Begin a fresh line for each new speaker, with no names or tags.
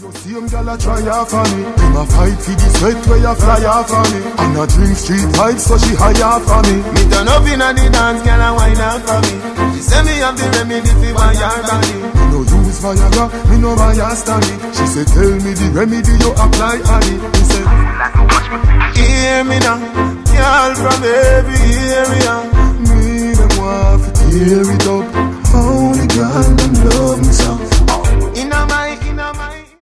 So same girl a try off on me. Him a fight for the sweat where you fly off on me. And a drink street vibes so she high off on me.
Me turn up inna the dance, girl a wine off for me. She say me have the remedy for my your body.
Me no use Viagra, me no buy a Stanley. She say tell me the remedy you apply on it. He said,
hear me now, girl from every area.